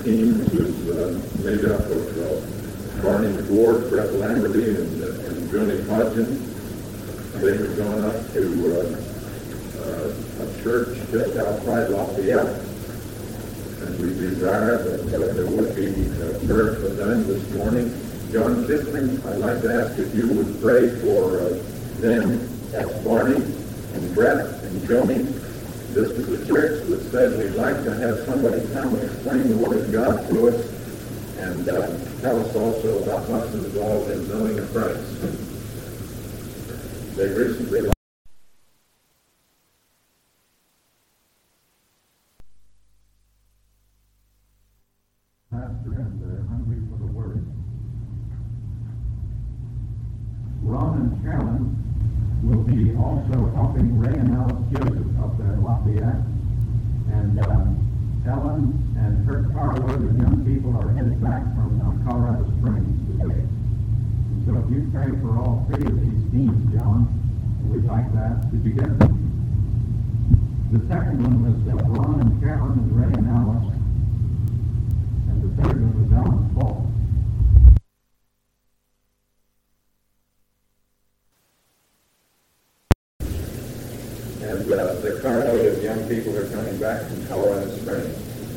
team is made up of Barney McWard, Brett Lamberty, and Johnny Hodgins. They have gone up to a church just outside Lafayette. And we desire that there would be prayer for them this morning. John Kissling, I'd like to ask if you would pray for them. That's Barney and Brett and Joni. This is a church that said we'd like to have somebody come and explain the Word of God to us and tell us also about what's involved in knowing of Christ. They recently pastor and they're hungry for the Word. Ron and Carolyn will be also helping Ray and Alice Joseph up there in Lafayette. And Ellen and Kurt Carwood, the young people, are headed back from Colorado Springs today. And so if you pray for all three of these teams, John, we'd like that to begin. The second one was Ron and Carolyn and Ray and Alice. And the third one was Ellen and Paul. And the carload of young people are coming back from Colorado Springs.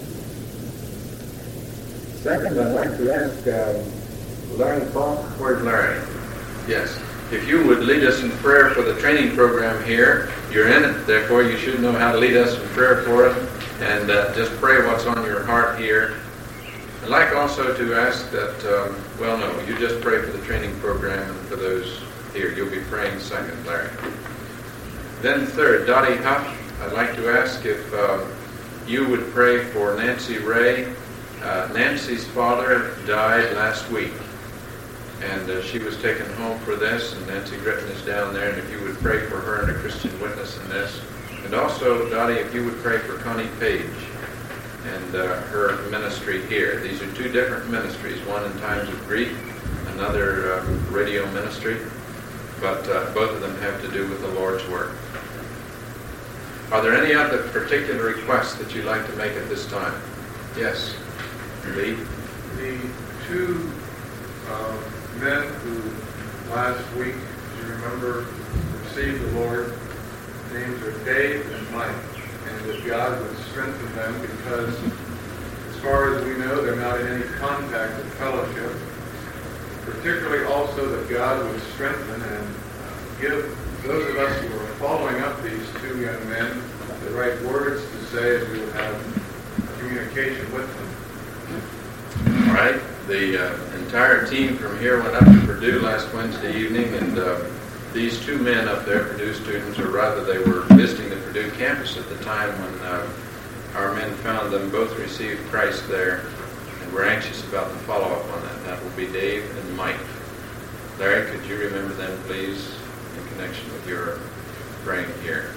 Second, I'd like to ask Larry Falk. Where's Larry? Yes. If you would lead us in prayer for the training program here, you're in it, therefore you should know how to lead us in prayer for it, and just pray what's on your heart here. I'd like also to ask that, you just pray for the training program and for those here. You'll be praying second, Larry. Then third, Dottie Huff, I'd like to ask if you would pray for Nancy Ray. Nancy's father died last week, and she was taken home for this, and Nancy Gritton is down there, and if you would pray for her and a Christian witness in this. And also, Dottie, if you would pray for Connie Page and her ministry here. These are two different ministries, one in times of grief, another radio ministry, but both of them have to do with the Lord's work. Are there any other particular requests that you'd like to make at this time? Yes. Lee? The two men who last week, as you remember, received the Lord, names are Dave and Mike, and that God would strengthen them because, as far as we know, they're not in any contact with fellowship. Particularly also that God would strengthen and give those of us who are following up these two young men the right words to say as we would have communication with them. All right. The entire team from here went up to Purdue last Wednesday evening, and these two men up there, Purdue students, or rather they were visiting the Purdue campus at the time when our men found them, both received Christ there, and we're anxious about the follow-up on that. That will be Dave and Mike. Larry, could you remember them, please, in connection with your praying here?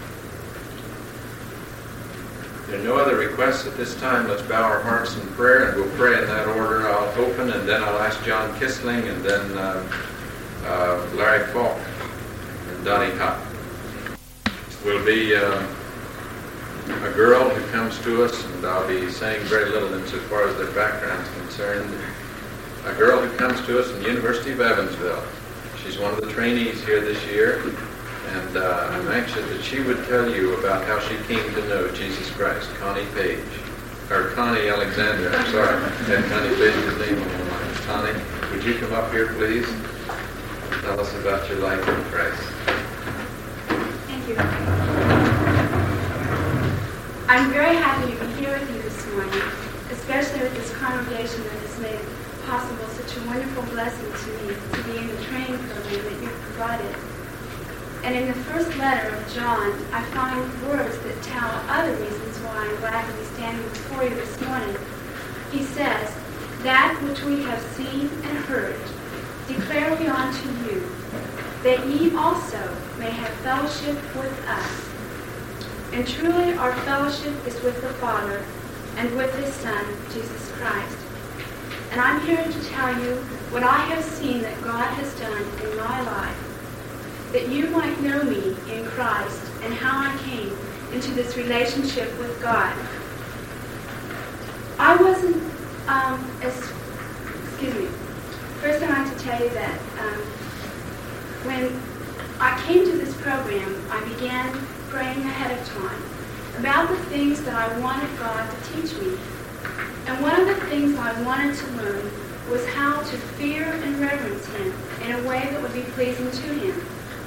There are no other requests at this time. Let's bow our hearts in prayer, and we'll pray in that order. I'll open, and then I'll ask John Kissling, and then Larry Falk, and Donnie Huff. Will be a girl who comes to us, and I'll be saying very little insofar as their background is concerned. A girl who comes to us from the University of Evansville. She's one of the trainees here this year, and I'm anxious that she would tell you about how she came to know Jesus Christ. Connie Page, or Connie Alexander, I'm sorry. Had Connie Page's name on my mind. Connie, would you come up here, please, and tell us about your life in Christ? Thank you. I'm very happy to be here with you this morning, especially with this congregation that has made possible such a wonderful blessing to me to be in the training program that you've provided. And in the first letter of John, I find words that tell other reasons why I'm glad to be standing before you this morning. He says, "That which we have seen and heard, declare we unto you, that ye also may have fellowship with us. And truly our fellowship is with the Father and with His Son, Jesus Christ." And I'm here to tell you what I have seen that God has done in my life, that you might know me in Christ and how I came into this relationship with God. I wasn't excuse me. First, I'd like to tell you that when I came to this program, I began praying ahead of time about the things that I wanted God to teach me. And one of the things I wanted to learn was how to fear and reverence Him in a way that would be pleasing to Him.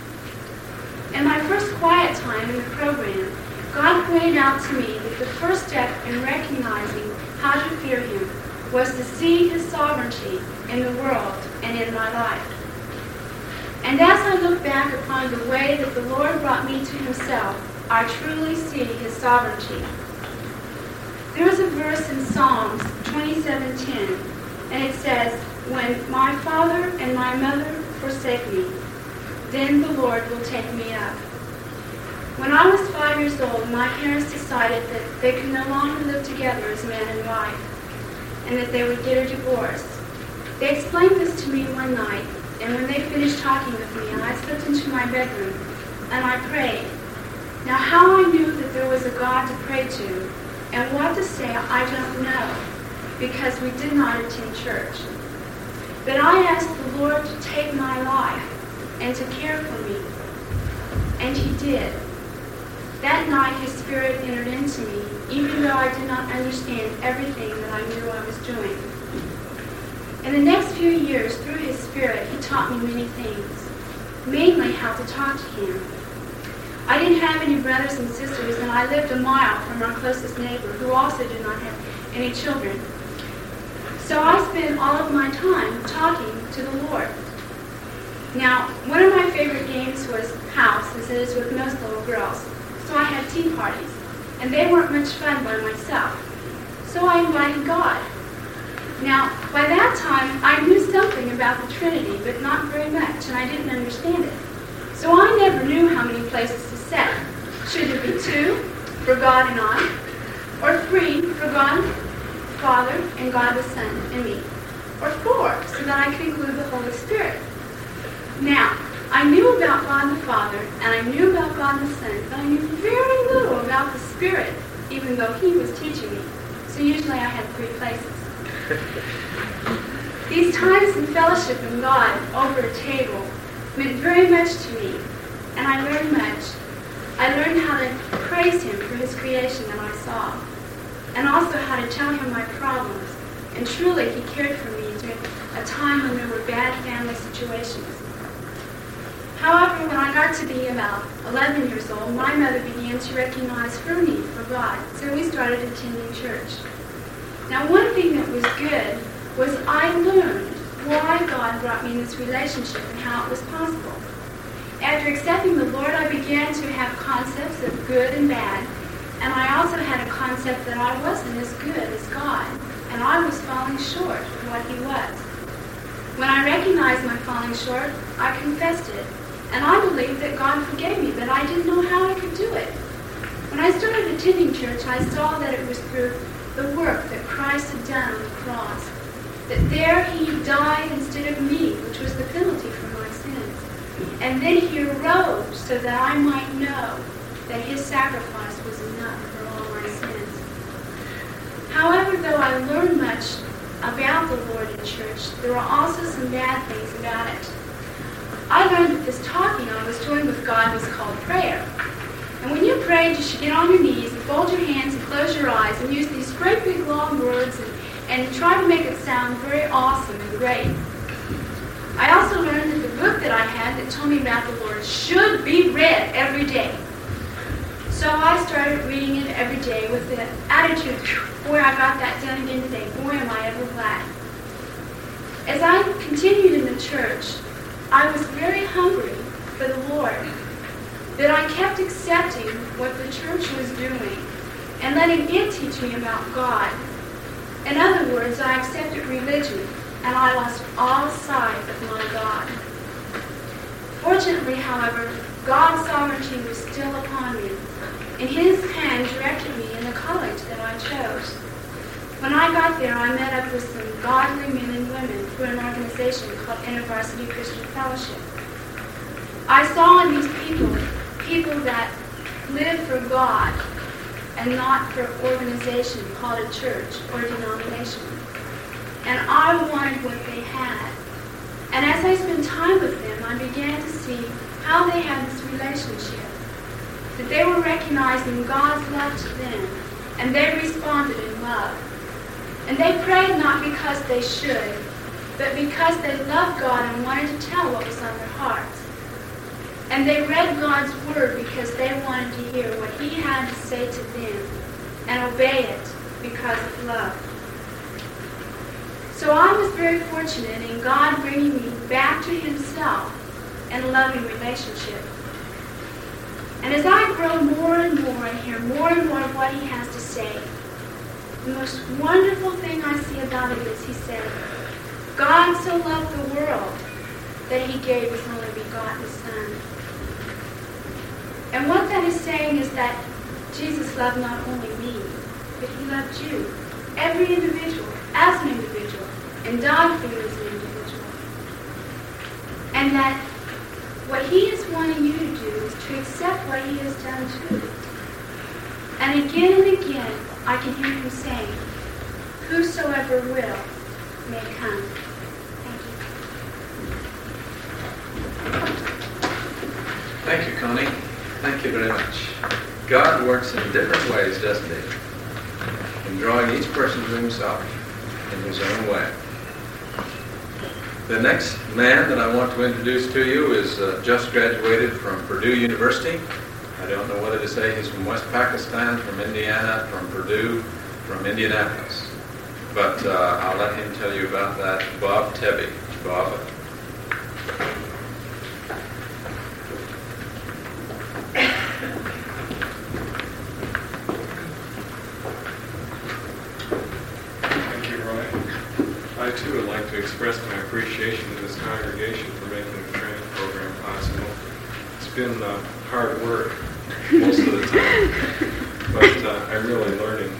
In my first quiet time in the program, God pointed out to me that the first step in recognizing how to fear Him was to see His sovereignty in the world and in my life. And as I look back upon the way that the Lord brought me to Himself, I truly see His sovereignty. There is a verse in Psalms 27:10, and it says, "When my father and my mother forsake me, then the Lord will take me up." When I was 5 years old, my parents decided that they could no longer live together as man and wife, and that they would get a divorce. They explained this to me one night, and when they finished talking with me, I slipped into my bedroom, and I prayed. Now, how I knew that there was a God to pray to, and what to say, I don't know, because we did not attend church. But I asked the Lord to take my life and to care for me, and He did. That night, His Spirit entered into me, even though I did not understand everything that I knew I was doing. In the next few years, through His Spirit, He taught me many things, mainly how to talk to Him. I didn't have any brothers and sisters, and I lived a mile from our closest neighbor, who also did not have any children. So I spent all of my time talking to the Lord. Now, one of my favorite games was house, as it is with most little girls. So I had tea parties, and they weren't much fun by myself. So I invited God. Now, by that time, I knew something about the Trinity, but not very much, and I didn't understand it. So I never knew how many places to set. Should it be 2 for God and I, or 3 for God the Father and God the Son and me, or 4 so that I could include the Holy Spirit? Now, I knew about God the Father, and I knew about God the Son, but I knew very little about the Spirit, even though He was teaching me. So usually I had 3 places. These times in fellowship with God over a table meant very much to me, and I learned much. I learned how to praise Him for His creation that I saw, and also how to tell Him my problems. And truly, He cared for me during a time when there were bad family situations. However, when I got to be about 11 years old, my mother began to recognize her need for God, so we started attending church. Now, one thing that was good was I learned why God brought me in this relationship and how it was possible. After accepting the Lord, I began to have concepts of good and bad, and I also had a concept that I wasn't as good as God, and I was falling short of what He was. When I recognized my falling short, I confessed it, and I believed that God forgave me, but I didn't know how I could do it. When I started attending church, I saw that it was through the work that Christ had done on the cross, that there He died instead of me, which was the penalty for my sins. And then He arose so that I might know that His sacrifice was enough for all my sins. However, though I learned much about the Lord in church, there were also some bad things about it. I learned that this talking I was doing with God was called prayer. And when you prayed, you should get on your knees and fold your hands and close your eyes and use these great big long words and try to make it sound very awesome and great. I also learned that the book that I had that told me about the Lord should be read every day. So I started reading it every day with the attitude, boy, I got that done again today. Boy, am I ever glad. As I continued in the church, I was very hungry for the Lord. But I kept accepting what the church was doing and letting it teach me about God. In other words, I accepted religion, and I lost all sight of my God. Fortunately, however, God's sovereignty was still upon me, and His hand directed me in the college that I chose. When I got there, I met up with some godly men and women through an organization called InterVarsity Christian Fellowship. I saw in these people that live for God, and not for an organization called a church or denomination. And I wanted what they had. And as I spent time with them, I began to see how they had this relationship. That they were recognizing God's love to them, and they responded in love. And they prayed not because they should, but because they loved God and wanted to tell what was on their hearts. And they read God's word because they wanted to hear what he had to say to them and obey it because of love. So I was very fortunate in God bringing me back to himself in a loving relationship. And as I grow more and more and hear more and more of what he has to say, the most wonderful thing I see about it is he said, God so loved the world that he gave his only begotten Son. And what that is saying is that Jesus loved not only me, but he loved you, every individual, as an individual, and died for you as an individual. And that what he is wanting you to do is to accept what he has done too. And again, I can hear him saying, whosoever will may come. Thank you, Connie. Thank you very much. God works in different ways, doesn't he? In drawing each person to himself in his own way. The next man that I want to introduce to you is just graduated from Purdue University. I don't know whether to say he's from West Pakistan, from Indiana, from Purdue, from Indianapolis. But I'll let him tell you about that. Bob Tebby. Bob. Thank you, Roy. I too would like to express my appreciation to this congregation for making the training program possible. It's been hard work most of the time, but I'm really learning.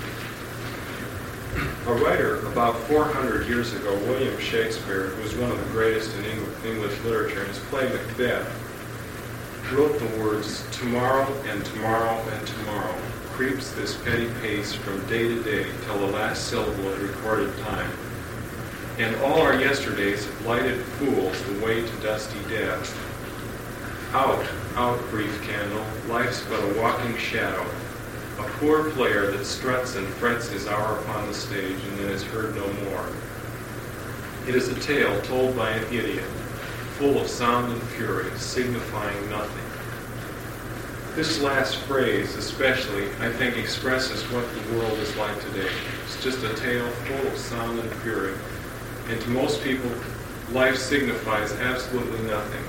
A writer about 400 years ago, William Shakespeare, who was one of the greatest in English literature, in his play Macbeth, wrote the words, "Tomorrow and tomorrow and tomorrow creeps this petty pace from day to day till the last syllable of recorded time. And all our yesterdays have lighted fools the way to dusty death. Out, out, brief candle, life's but a walking shadow, a poor player that struts and frets his hour upon the stage and then is heard no more. It is a tale told by an idiot, full of sound and fury, signifying nothing." This last phrase especially, I think, expresses what the world is like today. It's just a tale full of sound and fury. And to most people, life signifies absolutely nothing.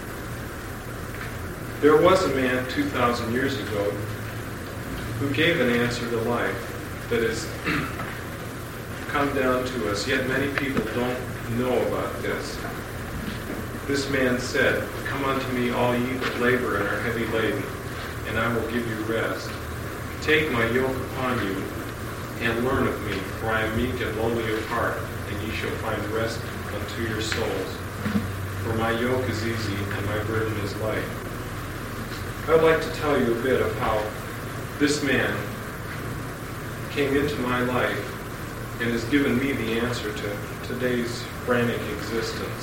There was a man 2,000 years ago who gave an answer to life that has come down to us, yet many people don't know about this. This man said, "Come unto me, all ye that labor and are heavy laden, and I will give you rest. Take my yoke upon you, and learn of me, for I am meek and lowly of heart, and ye shall find rest unto your souls. For my yoke is easy, and my burden is light." I would like to tell you a bit of how this man came into my life and has given me the answer to today's frantic existence.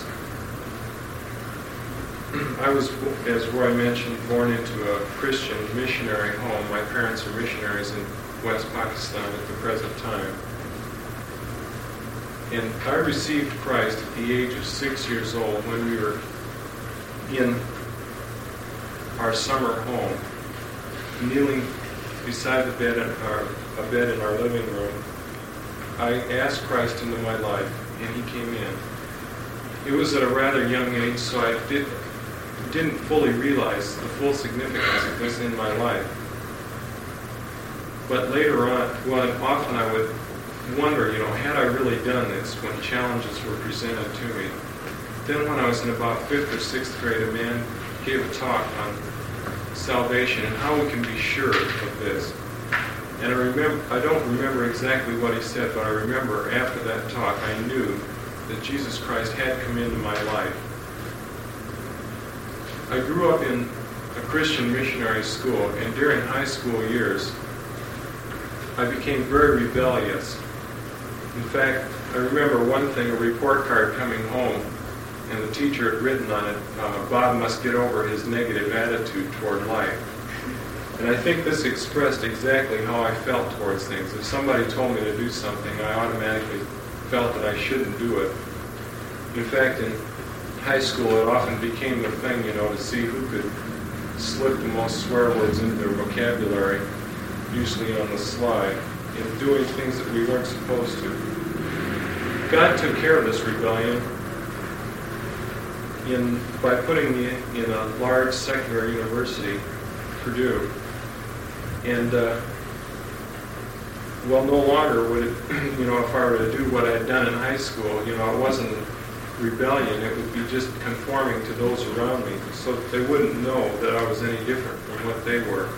I was, as Roy mentioned, born into a Christian missionary home. My parents are missionaries in West Pakistan at the present time. And I received Christ at the age of 6 years old when we were in our summer home, kneeling beside the bed a bed in our living room. I asked Christ into my life, and he came in. It was at a rather young age, so I didn't fully realize the full significance of this in my life. But later on, often I would wonder, had I really done this when challenges were presented to me? Then when I was in about 5th or 6th grade, a man gave a talk on salvation and how we can be sure of this. And I don't remember exactly what he said, but I remember after that talk, I knew that Jesus Christ had come into my life. I grew up in a Christian missionary school, and during high school years, I became very rebellious. In fact, I remember one thing, a report card coming home, and the teacher had written on it, Bob must get over his negative attitude toward life. And I think this expressed exactly how I felt towards things. If somebody told me to do something, I automatically felt that I shouldn't do it. In fact, in high school, it often became the thing, to see who could slip the most swear words into their vocabulary, usually on the sly, in doing things that we weren't supposed to. God took care of this rebellion by putting me in a large secular university, Purdue. And, no longer would it, if I were to do what I'd done in high school, it wasn't rebellion, it would be just conforming to those around me, so that they wouldn't know that I was any different from what they were.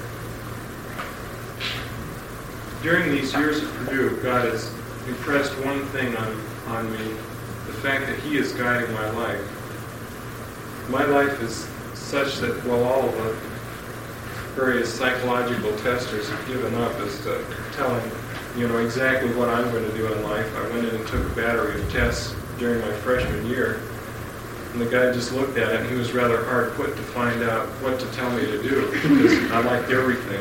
During these years at Purdue, God has impressed one thing on me, the fact that He is guiding my life. My life is such that while all of the various psychological testers have given up as to telling, exactly what I'm going to do in life, I went in and took a battery of tests during my freshman year, and the guy just looked at it, and he was rather hard put to find out what to tell me to do, because I liked everything.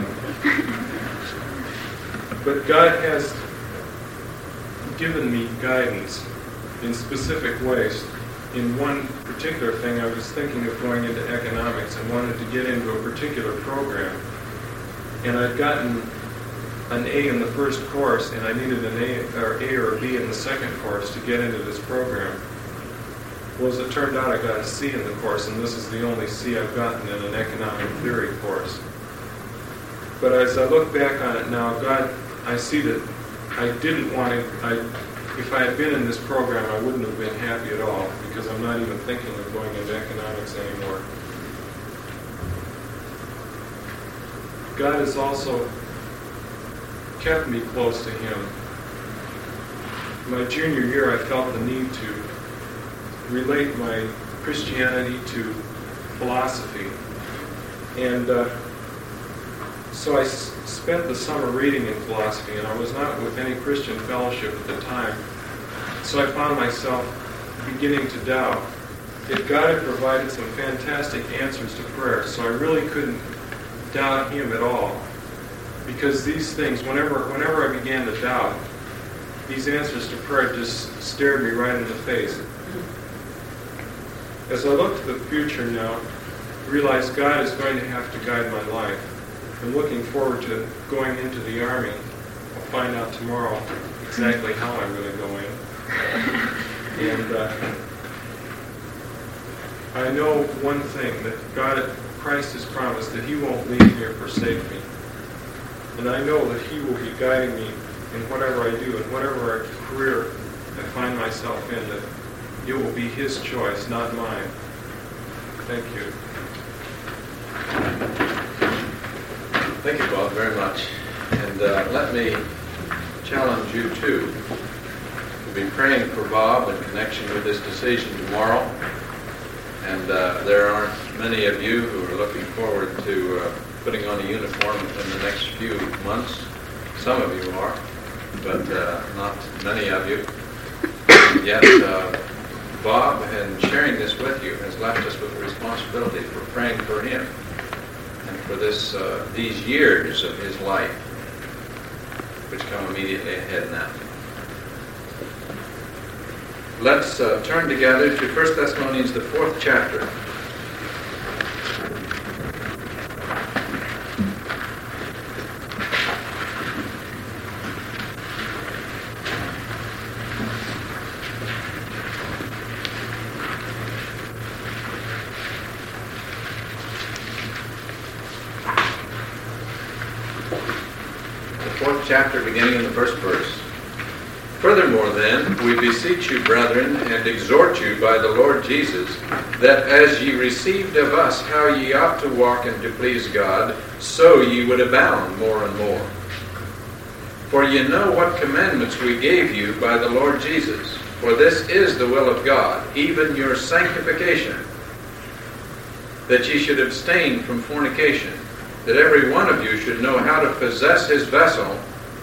But God has given me guidance in specific ways. In one particular thing, I was thinking of going into economics and wanted to get into a particular program. And I'd gotten an A in the first course, and I needed an A or a B in the second course to get into this program. Well, as it turned out, I got a C in the course, and this is the only C I've gotten in an economic theory course. But as I look back on it now, God, I see that I didn't want to, if I had been in this program, I wouldn't have been happy at all, because I'm not even thinking of going into economics anymore. God has also kept me close to Him. My junior year, I felt the need to relate my Christianity to philosophy. And so I spent the summer reading in philosophy, and I was not with any Christian fellowship at the time. So I found myself beginning to doubt. Yet God had provided some fantastic answers to prayer, so I really couldn't doubt Him at all. Because these things, whenever I began to doubt, these answers to prayer just stared me right in the face. As I look to the future now, I realize God is going to have to guide my life. I'm looking forward to going into the Army. I'll find out tomorrow exactly how I'm going to go in. And I know one thing, that Christ has promised that He won't leave me or forsake me. And I know that He will be guiding me in whatever I do, in whatever career I find myself in, that it will be His choice, not mine. Thank you. Thank you, Bob, very much. And let me challenge you, too, to be praying for Bob in connection with this decision tomorrow. And there aren't many of you who are looking forward to putting on a uniform in the next few months. Some of you are, but not many of you. Yet, Bob, in sharing this with you, has left us with the responsibility for praying for him and for these years of his life, which come immediately ahead now. Let's turn together to 1 Thessalonians, the 4th chapter. The 4th chapter, beginning in the first verse. Furthermore, then, we beseech you, brethren, and exhort you by the Lord Jesus, that as ye received of us how ye ought to walk and to please God, so ye would abound more and more. For ye know what commandments we gave you by the Lord Jesus. For this is the will of God, even your sanctification, that ye should abstain from fornication, that every one of you should know how to possess his vessel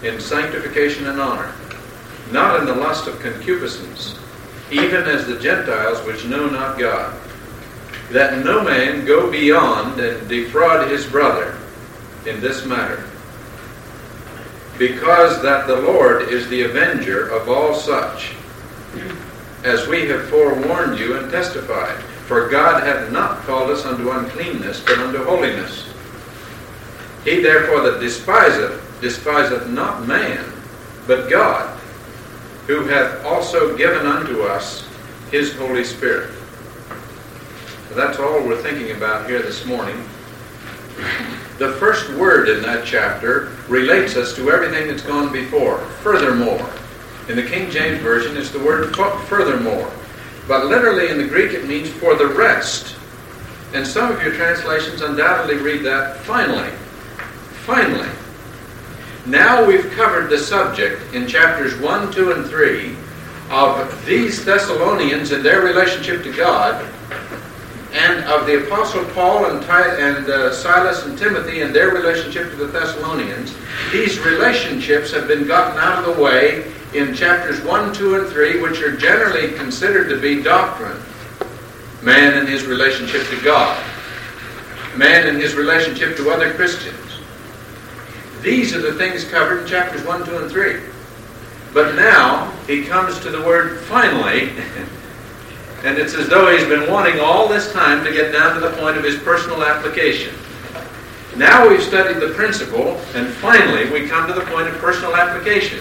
in sanctification and honor, not in the lust of concupiscence, even as the Gentiles which know not God, that no man go beyond and defraud his brother in this matter, because that the Lord is the avenger of all such, as we have forewarned you and testified. For God hath not called us unto uncleanness, but unto holiness. He therefore that despiseth not man, but God, who hath also given unto us his Holy Spirit. So that's all we're thinking about here this morning. The first word in that chapter relates us to everything that's gone before. Furthermore. In the King James Version, it's the word furthermore. But literally in the Greek, it means for the rest. And some of your translations undoubtedly read that finally. Finally. Now we've covered the subject in chapters 1, 2, and 3 of these Thessalonians and their relationship to God, and of the Apostle Paul and Silas and Timothy and their relationship to the Thessalonians. These relationships have been gotten out of the way in chapters 1, 2, and 3, which are generally considered to be doctrine. Man and his relationship to God. Man and his relationship to other Christians. These are the things covered in chapters 1, 2, and 3. But now he comes to the word finally, and it's as though he's been wanting all this time to get down to the point of his personal application. Now we've studied the principle, and finally we come to the point of personal application.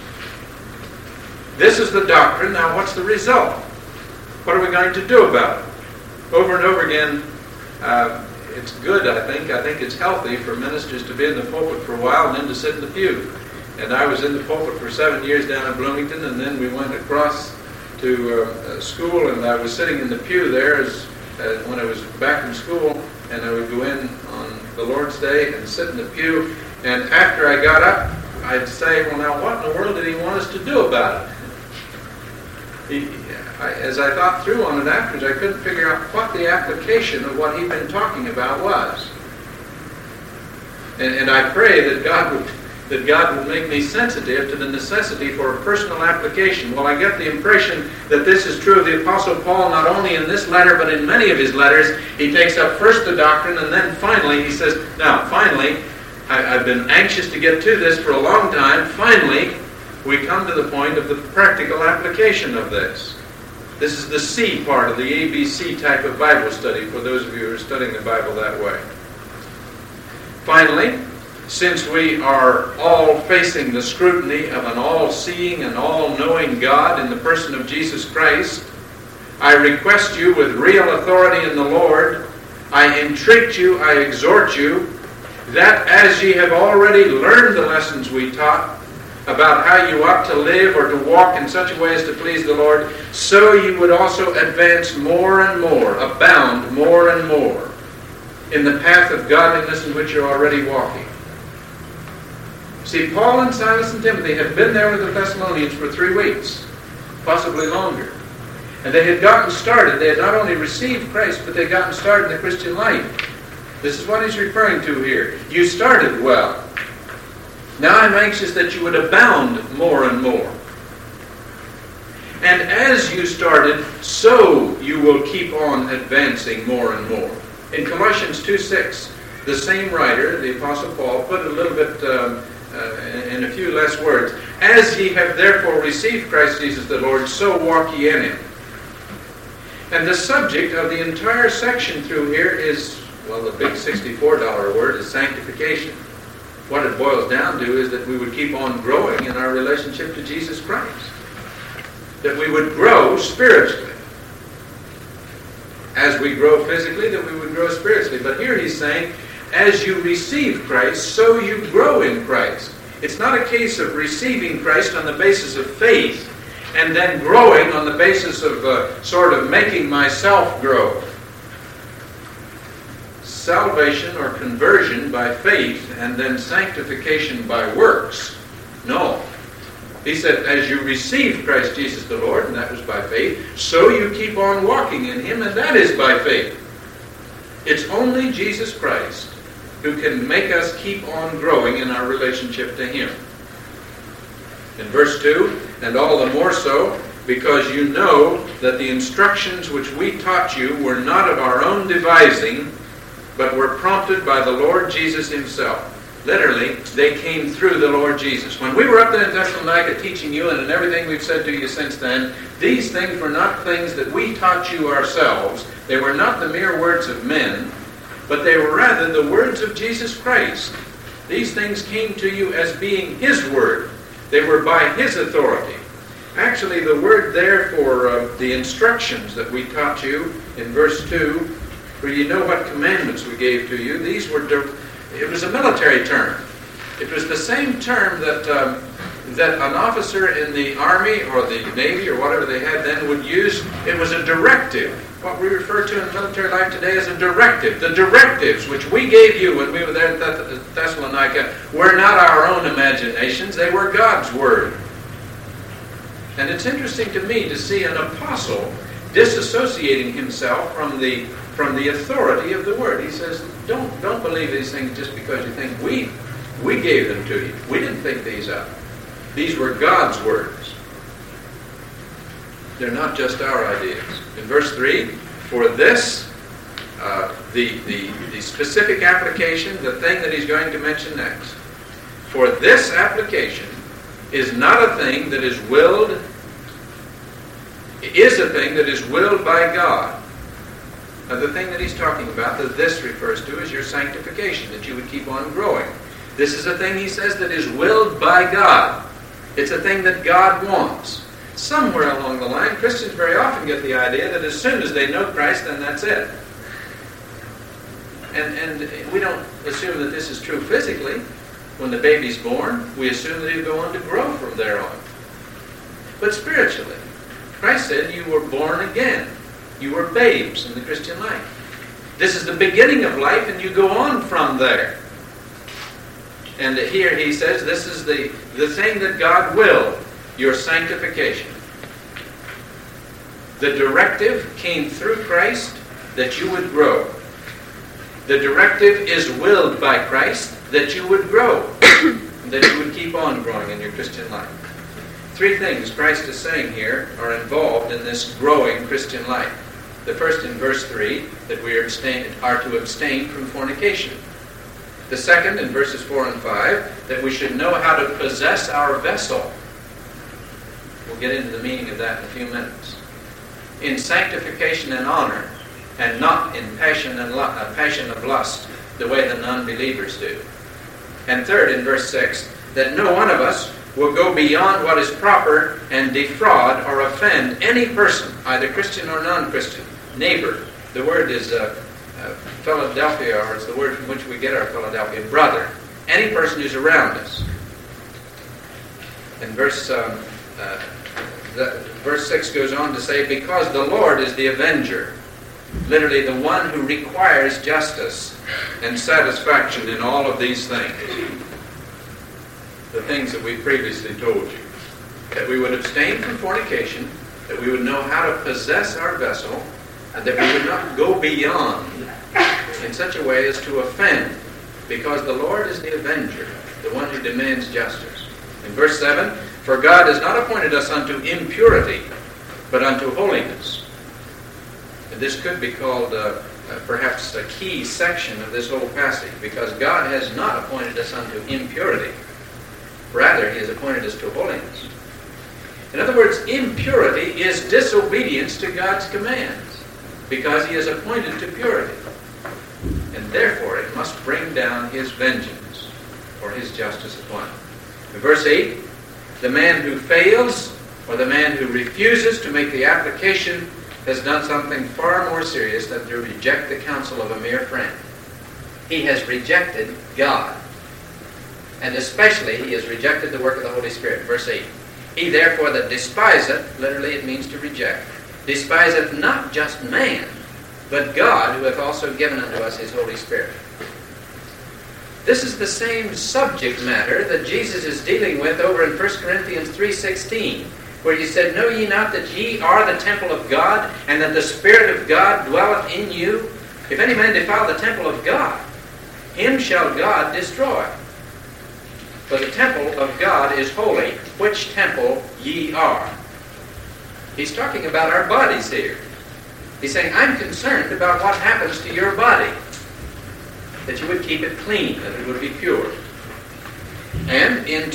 This is the doctrine. Now what's the result? What are we going to do about it? Over and over again, it's good, I think. I think it's healthy for ministers to be in the pulpit for a while and then to sit in the pew. And I was in the pulpit for 7 years down in Bloomington, and then we went across to school, and I was sitting in the pew there when I was back in school, and I would go in on the Lord's Day and sit in the pew, and after I got up, I'd say, well, now what in the world did he want us to do about it? As I thought through on it afterwards, I couldn't figure out what the application of what he'd been talking about was. And I pray that God would make me sensitive to the necessity for a personal application. Well, I get the impression that this is true of the Apostle Paul, not only in this letter, but in many of his letters. He takes up first the doctrine, and then finally he says, now, finally, I've been anxious to get to this for a long time. Finally, we come to the point of the practical application of this. This is the C part of the ABC type of Bible study for those of you who are studying the Bible that way. Finally, since we are all facing the scrutiny of an all-seeing and all-knowing God in the person of Jesus Christ, I request you with real authority in the Lord, I entreat you, I exhort you, that as ye have already learned the lessons we taught about how you ought to live or to walk in such a way as to please the Lord, so you would also advance more and more, abound more and more in the path of godliness in which you're already walking. See, Paul and Silas and Timothy had been there with the Thessalonians for 3 weeks, possibly longer. And they had gotten started. They had not only received Christ, but they had gotten started in the Christian life. This is what he's referring to here. You started well. Now I'm anxious that you would abound more and more. And as you started, so you will keep on advancing more and more. In Colossians 2:6, the same writer, the Apostle Paul, put a little bit in a few less words. As ye have therefore received Christ Jesus the Lord, so walk ye in him. And the subject of the entire section through here is, well, the big $64 word is sanctification. What it boils down to is that we would keep on growing in our relationship to Jesus Christ. That we would grow spiritually. As we grow physically, that we would grow spiritually. But here he's saying, as you receive Christ, so you grow in Christ. It's not a case of receiving Christ on the basis of faith and then growing on the basis of sort of making myself grow. Salvation or conversion by faith and then sanctification by works. No. He said, as you receive Christ Jesus the Lord, and that was by faith, so you keep on walking in him, and that is by faith. It's only Jesus Christ who can make us keep on growing in our relationship to him. In verse 2, and all the more so, because you know that the instructions which we taught you were not of our own devising, but were prompted by the Lord Jesus himself. Literally, they came through the Lord Jesus. When we were up there in Thessalonica teaching you, and in everything we've said to you since then, these things were not things that we taught you ourselves. They were not the mere words of men, but they were rather the words of Jesus Christ. These things came to you as being his word. They were by his authority. Actually, the word there for the instructions that we taught you in verse 2, for you know what commandments we gave to you, these were... It was a military term. It was the same term that an officer in the Army or the Navy or whatever they had then would use. It was a directive. What we refer to in military life today as a directive. The directives which we gave you when we were there at Thessalonica were not our own imaginations. They were God's word. And it's interesting to me to see an apostle disassociating himself from the authority of the word. He says, don't believe these things just because you think we gave them to you. We didn't think these up. These were God's words. They're not just our ideas. In verse 3, for this, the specific application, the thing that he's going to mention next, for this application is not a thing that is willed, is a thing that is willed by God. Now, the thing that he's talking about, that this refers to, is your sanctification, that you would keep on growing. This is a thing, he says, that is willed by God. It's a thing that God wants. Somewhere along the line, Christians very often get the idea that as soon as they know Christ, then that's it. And we don't assume that this is true physically. When the baby's born, we assume that he'll go on to grow from there on. But spiritually, Christ said you were born again. You were babes in the Christian life. This is the beginning of life, and you go on from there. And here he says this is the thing that God willed, your sanctification. The directive came through Christ that you would grow. The directive is willed by Christ that you would grow, and that you would keep on growing in your Christian life. Three things Christ is saying here are involved in this growing Christian life. The first in verse 3, that we are to abstain from fornication. The second in verses 4 and 5, that we should know how to possess our vessel. We'll get into the meaning of that in a few minutes. In sanctification and honor, and not in passion of lust, the way the non-believers do. And third, in verse 6, that no one of us will go beyond what is proper and defraud or offend any person, either Christian or non-Christian. Neighbor. The word is Philadelphia, or it's the word from which we get our Philadelphia. Brother. Any person who's around us. And verse 6 goes on to say, because the Lord is the avenger. Literally, the one who requires justice and satisfaction in all of these things. The things that we previously told you. That we would abstain from fornication, that we would know how to possess our vessel, and that we would not go beyond in such a way as to offend, because the Lord is the avenger, the one who demands justice. In verse 7, for God has not appointed us unto impurity, but unto holiness. And this could be called perhaps a key section of this whole passage, because God has not appointed us unto impurity. Rather, he has appointed us to holiness. In other words, impurity is disobedience to God's commands, because he has appointed to purity. And therefore, it must bring down his vengeance, or his justice upon it. In verse 8, the man who fails, or the man who refuses to make the application, has done something far more serious than to reject the counsel of a mere friend. He has rejected God. And especially, he has rejected the work of the Holy Spirit. Verse 8, he therefore that despiseth, literally it means to reject, despiseth not just man, but God, who hath also given unto us his Holy Spirit. This is the same subject matter that Jesus is dealing with over in 1 Corinthians 3:16, where he said, know ye not that ye are the temple of God, and that the Spirit of God dwelleth in you? If any man defile the temple of God, him shall God destroy. For the temple of God is holy, which temple ye are. He's talking about our bodies here. He's saying, I'm concerned about what happens to your body, that you would keep it clean, that it would be pure. And in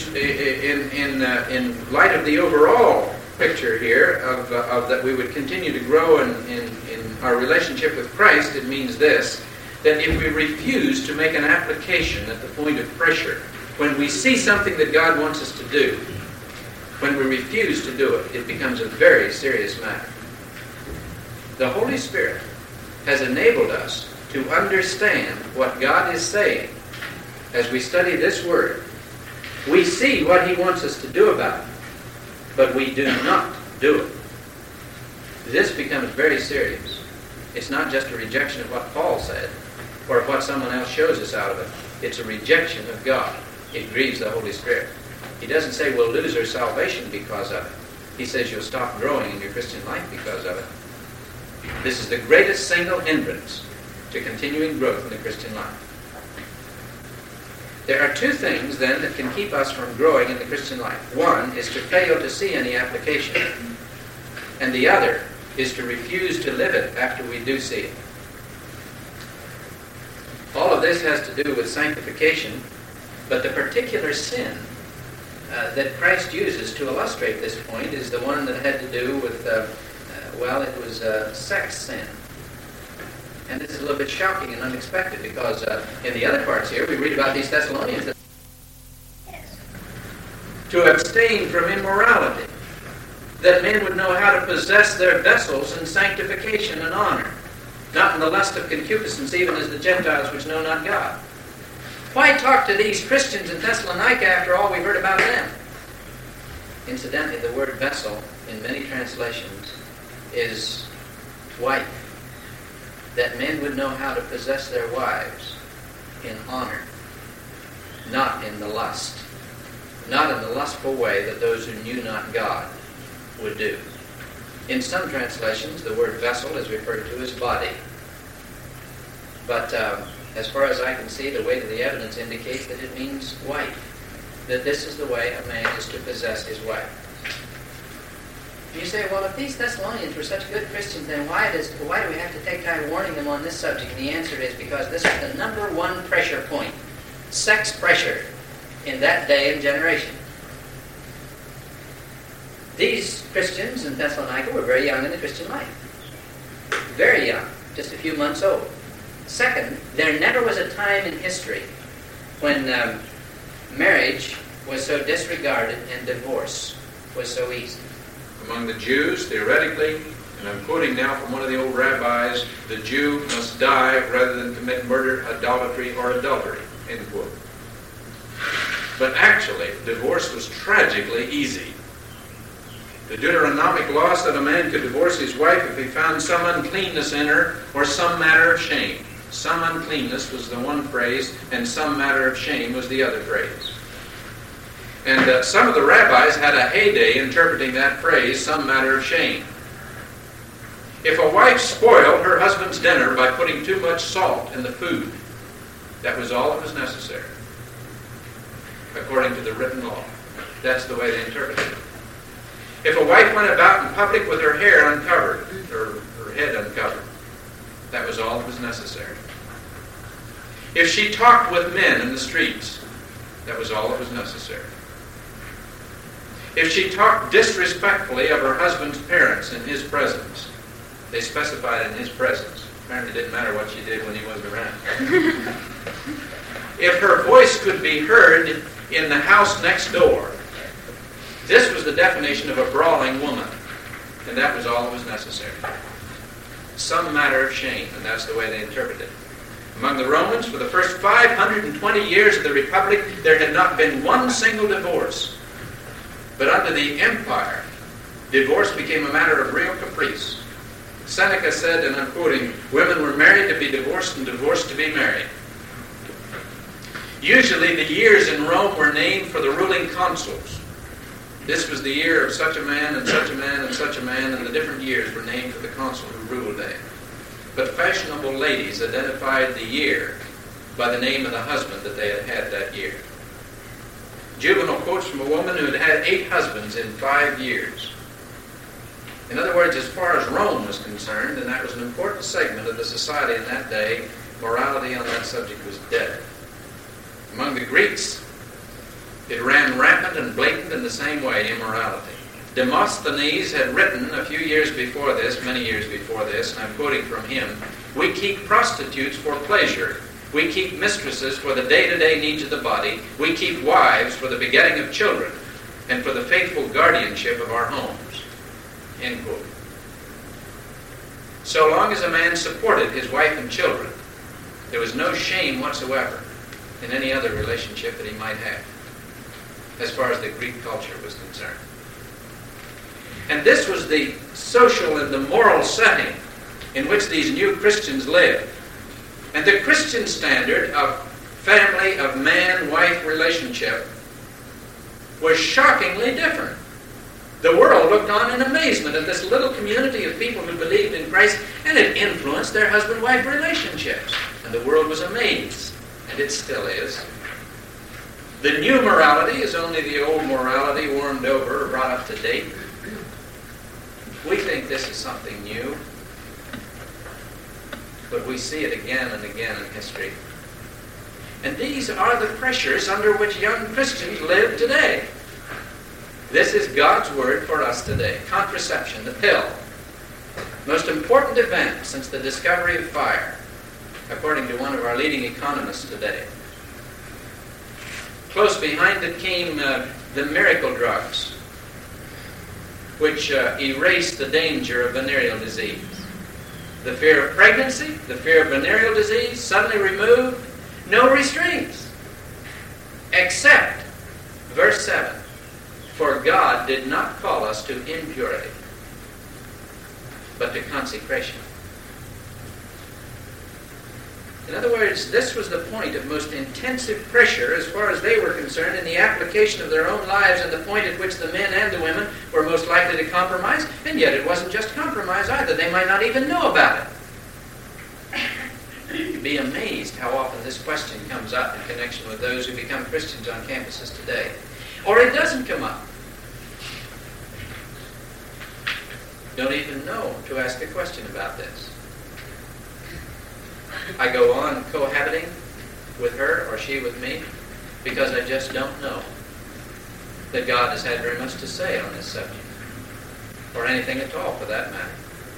light of the overall picture here of that we would continue to grow in our relationship with Christ, it means this, that if we refuse to make an application at the point of pressure, when we see something that God wants us to do, when we refuse to do it, it becomes a very serious matter. The Holy Spirit has enabled us to understand what God is saying as we study this Word. We see what He wants us to do about it, but we do not do it. This becomes very serious. It's not just a rejection of what Paul said or of what someone else shows us out of it. It's a rejection of God. It grieves the Holy Spirit. He doesn't say we'll lose our salvation because of it. He says you'll stop growing in your Christian life because of it. This is the greatest single hindrance to continuing growth in the Christian life. There are two things, then, that can keep us from growing in the Christian life. One is to fail to see any application, and the other is to refuse to live it after we do see it. All of this has to do with sanctification, but the particular sin that Christ uses to illustrate this point is the one that had to do with, it was sex sin. And this is a little bit shocking and unexpected because in the other parts here we read about these Thessalonians that to abstain from immorality, that men would know how to possess their vessels in sanctification and honor, not in the lust of concupiscence, even as the Gentiles which know not God. Why talk to these Christians in Thessalonica after all we've heard about them? Incidentally, the word vessel in many translations is wife. That men would know how to possess their wives in honor, not in the lust, not in the lustful way that those who knew not God would do. In some translations, the word vessel is referred to as body. But as far as I can see, the weight of the evidence indicates that it means wife, that this is the way a man is to possess his wife. You say, well, if these Thessalonians were such good Christians, then why do we have to take time warning them on this subject? And the answer is because this is the number one pressure point, sex pressure, in that day and generation. These Christians in Thessalonica were very young in the Christian life. Very young, just a few months old. Second, there never was a time in history when marriage was so disregarded and divorce was so easy. Among the Jews, theoretically, and I'm quoting now from one of the old rabbis, the Jew must die rather than commit murder, idolatry, or adultery, end quote. But actually, divorce was tragically easy. The Deuteronomic law said a man could divorce his wife if he found some uncleanness in her or some matter of shame. Some uncleanness was the one phrase, and some matter of shame was the other phrase. And some of the rabbis had a heyday interpreting that phrase, some matter of shame. If a wife spoiled her husband's dinner by putting too much salt in the food, that was all that was necessary, according to the written law. That's the way they interpreted it. If a wife went about in public with her hair uncovered, or her head uncovered, that was all that was necessary. If she talked with men in the streets, that was all that was necessary. If she talked disrespectfully of her husband's parents in his presence, they specified in his presence. Apparently it didn't matter what she did when he wasn't around. If her voice could be heard in the house next door, this was the definition of a brawling woman, and that was all that was necessary. Some matter of shame, and that's the way they interpreted it. Among the Romans, for the first 520 years of the Republic, there had not been one single divorce. But under the empire, divorce became a matter of real caprice. Seneca said, and I'm quoting, women were married to be divorced and divorced to be married. Usually the years in Rome were named for the ruling consuls. This was the year of such a man and such a man and such a man, and the different years were named for the consul who ruled there. But fashionable ladies identified the year by the name of the husband that they had had that year. juvenile quotes from a woman who had had 8 husbands in 5 years. In other words, as far as Rome was concerned, and that was an important segment of the society in that day, morality on that subject was dead. Among the Greeks, it ran rampant and blatant in the same way, immorality. Demosthenes had written a few years before this, many years before this, and I'm quoting from him, "We keep prostitutes for pleasure. We keep mistresses for the day-to-day needs of the body. We keep wives for the begetting of children and for the faithful guardianship of our homes." End quote. So long as a man supported his wife and children, there was no shame whatsoever in any other relationship that he might have, as far as the Greek culture was concerned. And this was the social and the moral setting in which these new Christians lived. And the Christian standard of family, of man-wife relationship was shockingly different. The world looked on in amazement at this little community of people who believed in Christ, and it influenced their husband-wife relationships. And the world was amazed, and it still is. The new morality is only the old morality warmed over or brought up to date. We think this is something new, but we see it again and again in history. And these are the pressures under which young Christians live today. This is God's word for us today. Contraception, the pill. Most important event since the discovery of fire, according to one of our leading economists today. Close behind it came the miracle drugs, which erased the danger of venereal disease. The fear of pregnancy, the fear of venereal disease, suddenly removed, no restraints. Except, verse 7, "For God did not call us to impurity, but to consecration." In other words, this was the point of most intensive pressure as far as they were concerned in the application of their own lives, and the point at which the men and the women were most likely to compromise. And yet it wasn't just compromise either. They might not even know about it. You'd be amazed how often this question comes up in connection with those who become Christians on campuses today. Or it doesn't come up. Don't even know to ask a question about this. I go on cohabiting with her or she with me because I just don't know that God has had very much to say on this subject, or anything at all for that matter.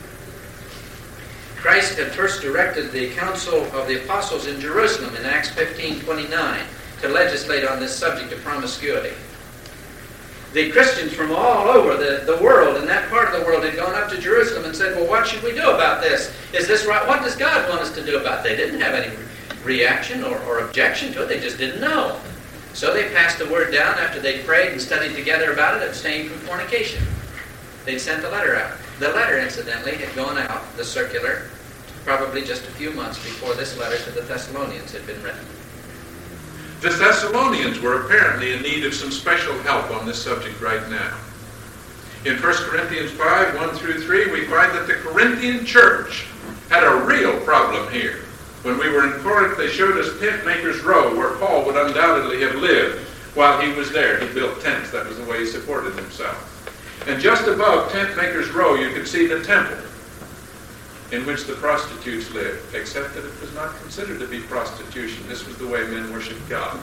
Christ had first directed the council of the apostles in Jerusalem in Acts 15:29 to legislate on this subject of promiscuity. The Christians from all over the world, in that part of the world, had gone up to Jerusalem and said, "Well, what should we do about this? Is this right? What does God want us to do about it?" They didn't have any reaction or objection to it. They just didn't know. So they passed the word down after they prayed and studied together about it, abstained from fornication. They'd sent the letter out. The letter, incidentally, had gone out, the circular, probably just a few months before this letter to the Thessalonians had been written. The Thessalonians were apparently in need of some special help on this subject right now. In 1 Corinthians 5, 1 through 3, we find that the Corinthian church had a real problem here. When we were in Corinth, they showed us Tent Maker's Row, where Paul would undoubtedly have lived while he was there. He built tents. That was the way he supported himself. And just above Tent Maker's Row, you could see the temple in which the prostitutes lived, except that it was not considered to be prostitution. This was the way men worshiped God.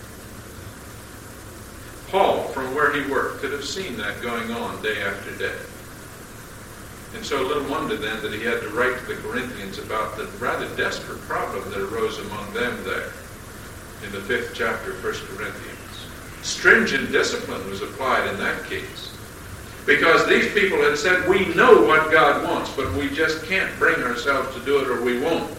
Paul, from where he worked, could have seen that going on day after day. And so little wonder then that he had to write to the Corinthians about the rather desperate problem that arose among them there in the 5th chapter of 1 Corinthians. Stringent discipline was applied in that case, because these people had said, "We know what God wants, but we just can't bring ourselves to do it, or we won't."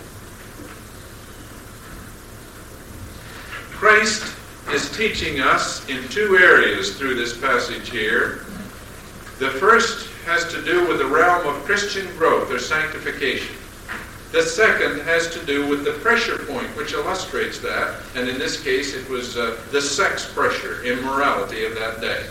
Christ is teaching us in 2 areas through this passage here. The first has to do with the realm of Christian growth or sanctification. The second has to do with the pressure point, which illustrates that, and in this case it was the sex pressure, immorality of that day.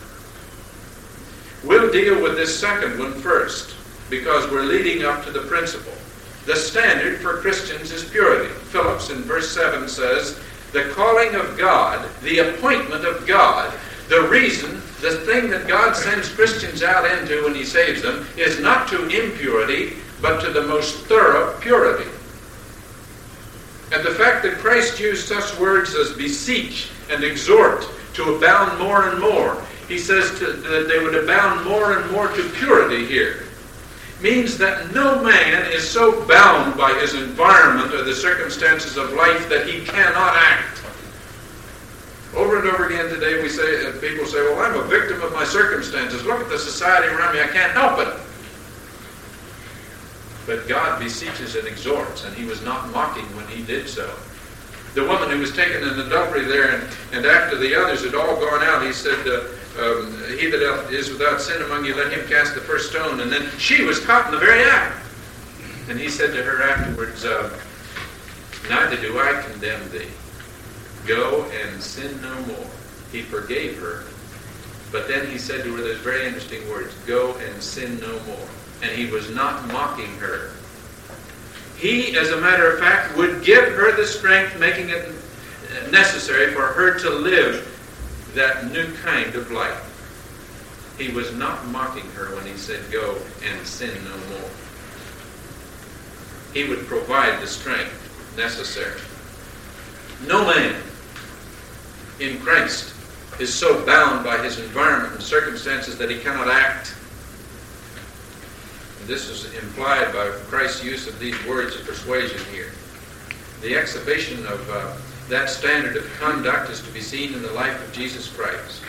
We'll deal with this second one first, because we're leading up to the principle. The standard for Christians is purity. Phillips in verse 7 says, The calling of God, the appointment of God, the reason, the thing that God sends Christians out into when He saves them is not to impurity, but to the most thorough purity. And the fact that Christ used such words as beseech and exhort to abound more and more, He says that they would abound more and more to purity here, means that no man is so bound by his environment or the circumstances of life that he cannot act. Over and over again today people say, well, I'm a victim of my circumstances. Look at the society around me. I can't help it. But God beseeches and exhorts, and He was not mocking when He did so. The woman who was taken in adultery there, and after the others had all gone out, He said, he that is without sin among you, let him cast the first stone. And then she was caught in the very act. And He said to her afterwards, neither do I condemn thee. Go and sin no more. He forgave her. But then He said to her those very interesting words, go and sin no more. And He was not mocking her. He, as a matter of fact, would give her the strength, making it necessary for her to live that new kind of life. He was not mocking her when He said, go and sin no more. He would provide the strength necessary. No man in Christ is so bound by his environment and circumstances that he cannot act. And this is implied by Christ's use of these words of persuasion here. The exhibition of that standard of conduct is to be seen in the life of Jesus Christ.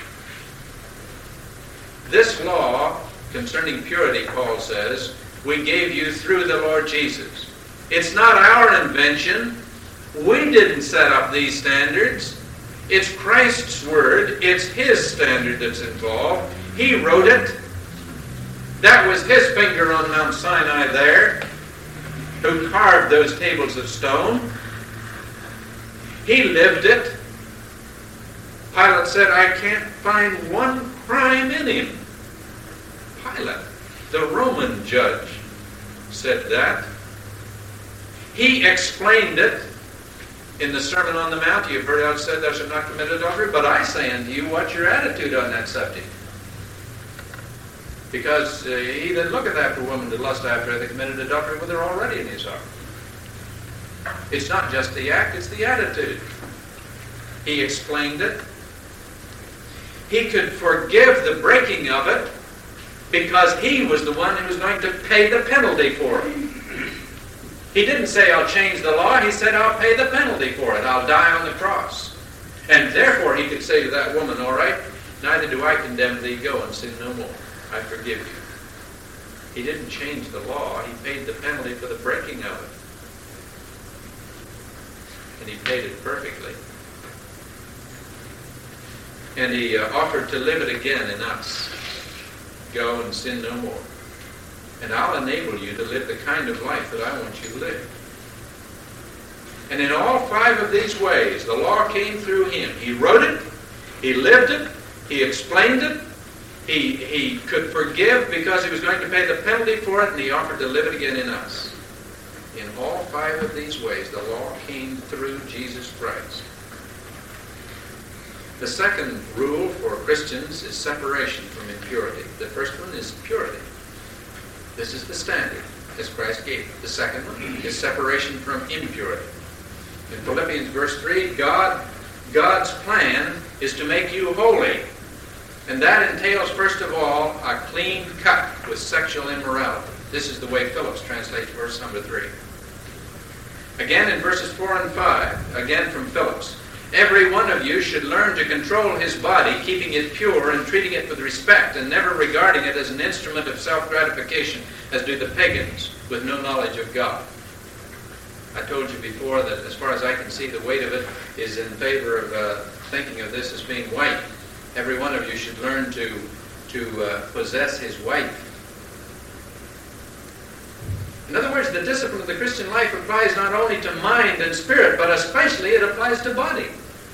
This law concerning purity, Paul says, we gave you through the Lord Jesus. It's not our invention. We didn't set up these standards. It's Christ's word. It's His standard that's involved. He wrote it. That was His finger on Mount Sinai there, who carved those tables of stone. He lived it. Pilate said, I can't find one crime in Him. Pilate, the Roman judge, said that. He explained it in the Sermon on the Mount. You've heard how it said, thou shalt not commit adultery. But I say unto you, what's your attitude on that subject? Because he didn't look at that for woman to lust after they committed adultery with her already in his heart. It's not just the act, it's the attitude. He explained it. He could forgive the breaking of it because He was the one who was going to pay the penalty for it. He didn't say, I'll change the law. He said, I'll pay the penalty for it. I'll die on the cross. And therefore He could say to that woman, all right, neither do I condemn thee. Go and sin no more. I forgive you. He didn't change the law. He paid the penalty for the breaking of it. And He paid it perfectly. And He offered to live it again in us. Go and sin no more. And I'll enable you to live the kind of life that I want you to live. And in all 5 of these ways, the law came through Him. He wrote it. He lived it. He explained it. He could forgive because He was going to pay the penalty for it, and He offered to live it again in us. In all 5 of these ways, the law came through Jesus Christ. The second rule for Christians is separation from impurity. The first one is purity. This is the standard, as Christ gave it. The second one is separation from impurity. In Philippians verse 3, God's plan is to make you holy. And that entails, first of all, a clean cut with sexual immorality. This is the way Phillips translates verse number 3. Again in verses 4 and 5, again from Phillips. Every one of you should learn to control his body, keeping it pure and treating it with respect, and never regarding it as an instrument of self-gratification, as do the pagans with no knowledge of God. I told you before that as far as I can see, the weight of it is in favor of thinking of this as being white. Every one of you should learn to possess his wife. In other words, the discipline of the Christian life applies not only to mind and spirit, but especially it applies to body.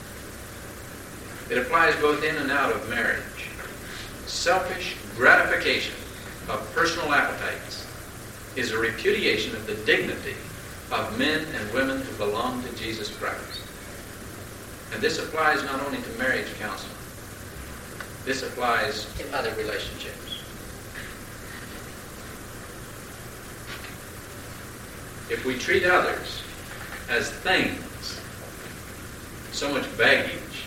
It applies both in and out of marriage. Selfish gratification of personal appetites is a repudiation of the dignity of men and women who belong to Jesus Christ. And this applies not only to marriage counseling. This applies to other relationships. If we treat others as things, so much baggage,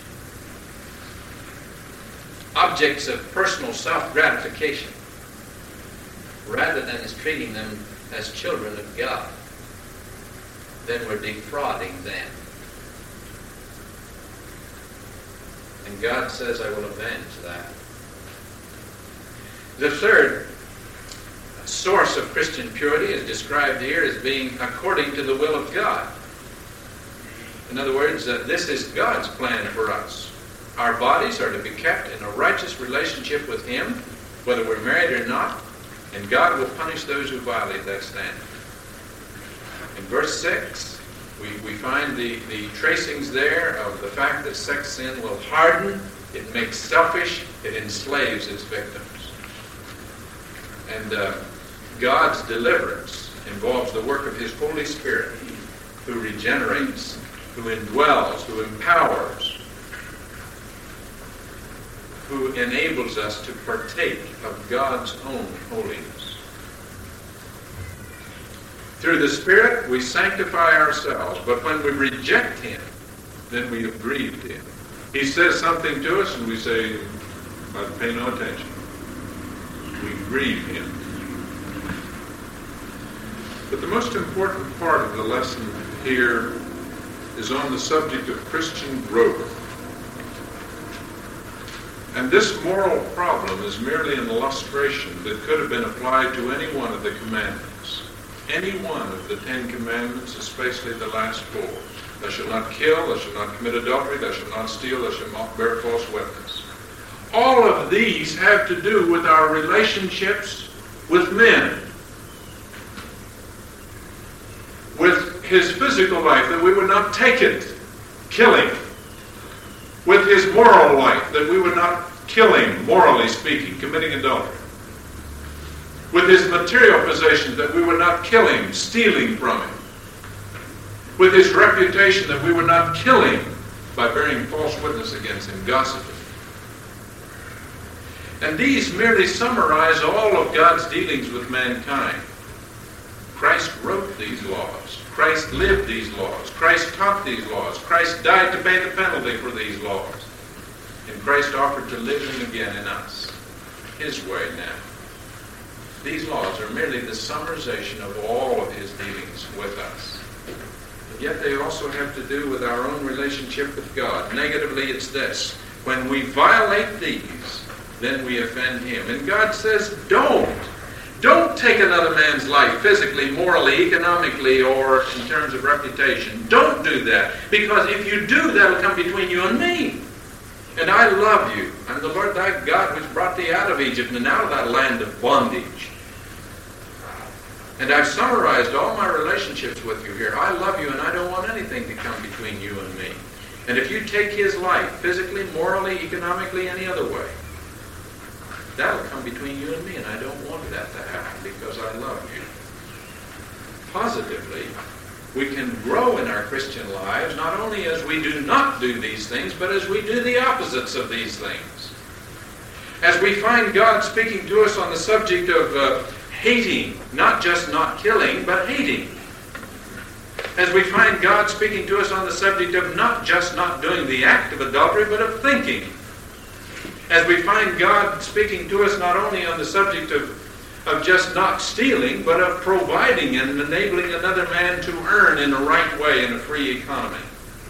objects of personal self-gratification, rather than as treating them as children of God, then we're defrauding them. And God says, I will avenge that. The third source of Christian purity is described here as being according to the will of God. In other words, this is God's plan for us. Our bodies are to be kept in a righteous relationship with Him, whether we're married or not, and God will punish those who violate that standard. In verse 6, we find the tracings there of the fact that sex sin will harden, it makes selfish, it enslaves its victims. And God's deliverance involves the work of His Holy Spirit, who regenerates, who indwells, who empowers, who enables us to partake of God's own holiness. Through the Spirit, we sanctify ourselves, but when we reject Him, then we have grieved Him. He says something to us, and we say, I pay no attention. We grieve Him. But the most important part of the lesson here is on the subject of Christian growth. And this moral problem is merely an illustration that could have been applied to any one of the commandments. Any one of the 10 commandments, especially the last 4. Thou shalt not kill, thou shalt not commit adultery, thou shalt not steal, thou shalt not bear false witness. All of these have to do with our relationships with men. With his physical life, that we would not take it, killing. With his moral life, that we would not kill him, morally speaking, committing adultery. With his material possessions, that we would not kill him, stealing from him. With his reputation, that we would not kill him by bearing false witness against him, gossiping. And these merely summarize all of God's dealings with mankind. Christ wrote these laws. Christ lived these laws. Christ taught these laws. Christ died to pay the penalty for these laws. And Christ offered to live them again in us, His way now. These laws are merely the summarization of all of His dealings with us. But yet they also have to do with our own relationship with God. Negatively, it's this. When we violate these, then we offend Him. And God says, don't. Don't take another man's life physically, morally, economically, or in terms of reputation. Don't do that. Because if you do, that'll come between you and me. And I love you. I'm the Lord thy God which brought thee out of Egypt and out of that land of bondage. And I've summarized all my relationships with you here. I love you and I don't want anything to come between you and me. And if you take his life, physically, morally, economically, any other way, that'll come between you and me, and I don't want that to happen because I love you. Positively, we can grow in our Christian lives not only as we do not do these things, but as we do the opposites of these things. As we find God speaking to us on the subject of hating, not just not killing, but hating. As we find God speaking to us on the subject of not just not doing the act of adultery, but of thinking. As we find God speaking to us not only on the subject of just not stealing, but of providing and enabling another man to earn in a right way in a free economy.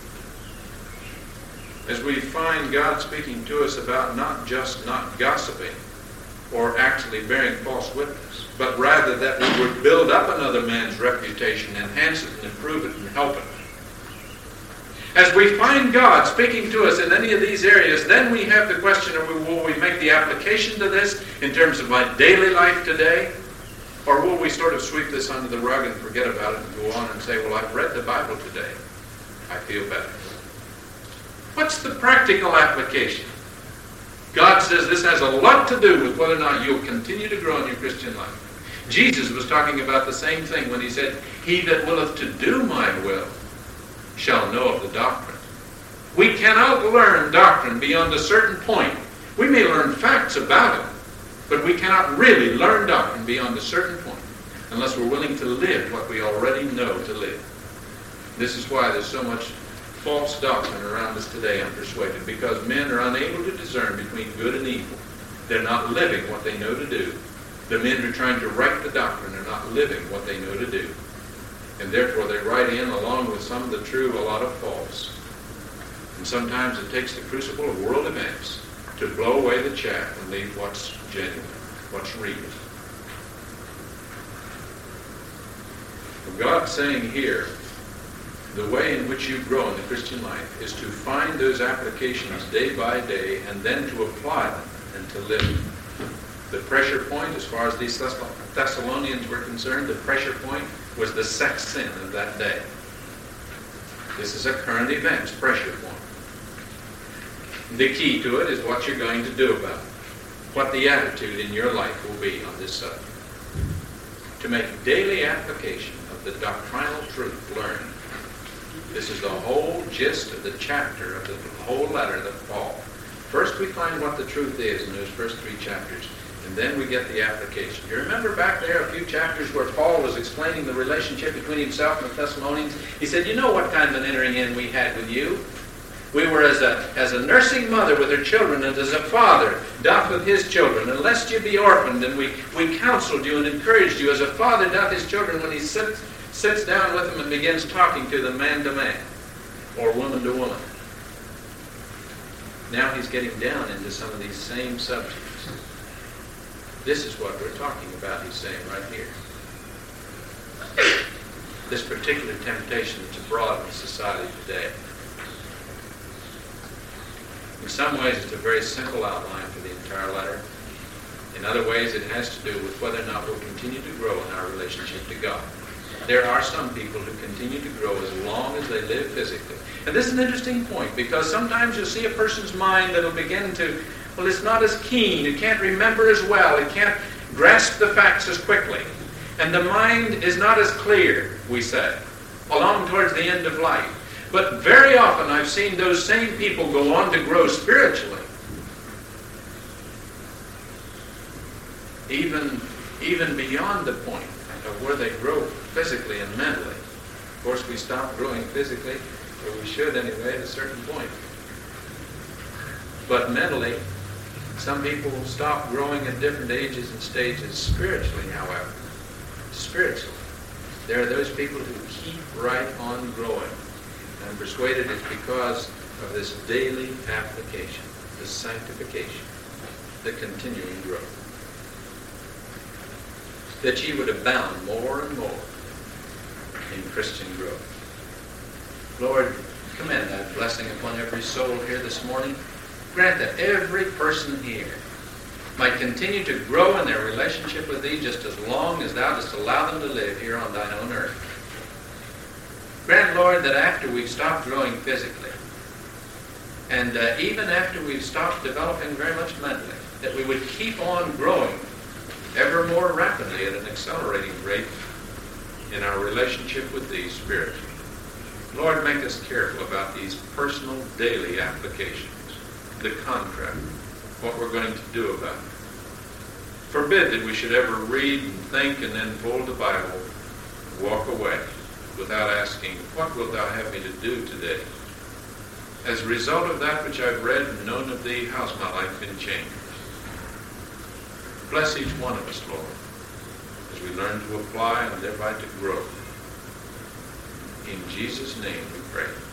As we find God speaking to us about not just not gossiping or actually bearing false witness, but rather that we would build up another man's reputation, enhance it and improve it and help it. As we find God speaking to us in any of these areas, then we have the question of will we make the application to this in terms of my daily life today? Or will we sort of sweep this under the rug and forget about it and go on and say, well, I've read the Bible today. I feel better. What's the practical application? God says this has a lot to do with whether or not you'll continue to grow in your Christian life. Jesus was talking about the same thing when he said, he that willeth to do my will shall know of the doctrine. We cannot learn doctrine beyond a certain point. We may learn facts about it, but we cannot really learn doctrine beyond a certain point unless we're willing to live what we already know to live. This is why there's so much false doctrine around us today, I'm persuaded, because men are unable to discern between good and evil. They're not living what they know to do. The men who are trying to write the doctrine are not living what they know to do. And therefore they write in, along with some of the true, a lot of false. And sometimes it takes the crucible of world events to blow away the chaff and leave what's genuine, what's real. God's saying here, the way in which you grow in the Christian life is to find those applications day by day and then to apply them and to live them. The pressure point, as far as these Thessalonians were concerned, the pressure point was the sex sin of that day. This is a current events pressure point. The key to it is what you're going to do about it, what the attitude in your life will be on this subject. To make daily application of the doctrinal truth learned. This is the whole gist of the chapter of the whole letter of Paul. First we find what the truth is in those first 3 chapters, and then we get the application. You remember back there a few chapters where Paul was explaining the relationship between himself and the Thessalonians? He said, you know what kind of an entering in we had with you? We were as a nursing mother with her children, and as a father doth with his children. And lest you be orphaned, and we counseled you and encouraged you as a father doth his children when he sits down with them and begins talking to them man to man, or woman to woman. Now he's getting down into some of these same subjects. This is what we're talking about, he's saying right here. This particular temptation that's abroad in society today. In some ways, it's a very simple outline for the entire letter. In other ways, it has to do with whether or not we'll continue to grow in our relationship to God. There are some people who continue to grow as long as they live physically. And this is an interesting point, because sometimes you'll see a person's mind that'll begin to, well, it's not as keen, it can't remember as well, it can't grasp the facts as quickly. And the mind is not as clear, we say, along towards the end of life. But very often I've seen those same people go on to grow spiritually. Even beyond the point of where they grow physically and mentally. Of course, we stop growing physically, or we should anyway, at a certain point. But mentally, some people will stop growing at different ages and stages spiritually, however. Spiritually. There are those people who keep right on growing. I'm persuaded it's because of this daily application, the sanctification, the continuing growth. That ye would abound more and more in Christian growth. Lord, command that blessing upon every soul here this morning. Grant that every person here might continue to grow in their relationship with Thee just as long as Thou dost allow them to live here on Thine own earth. Grant, Lord, that after we've stopped growing physically, and even after we've stopped developing very much mentally, that we would keep on growing ever more rapidly at an accelerating rate in our relationship with Thee spiritually. Lord, make us careful about these personal daily applications, the contract, what we're going to do about it. Forbid that we should ever read and think and then fold the Bible and walk away without asking, what wilt Thou have me to do today? As a result of that which I've read and known of Thee, how's my life been changed? Bless each one of us, Lord, as we learn to apply and thereby to grow. In Jesus' name we pray.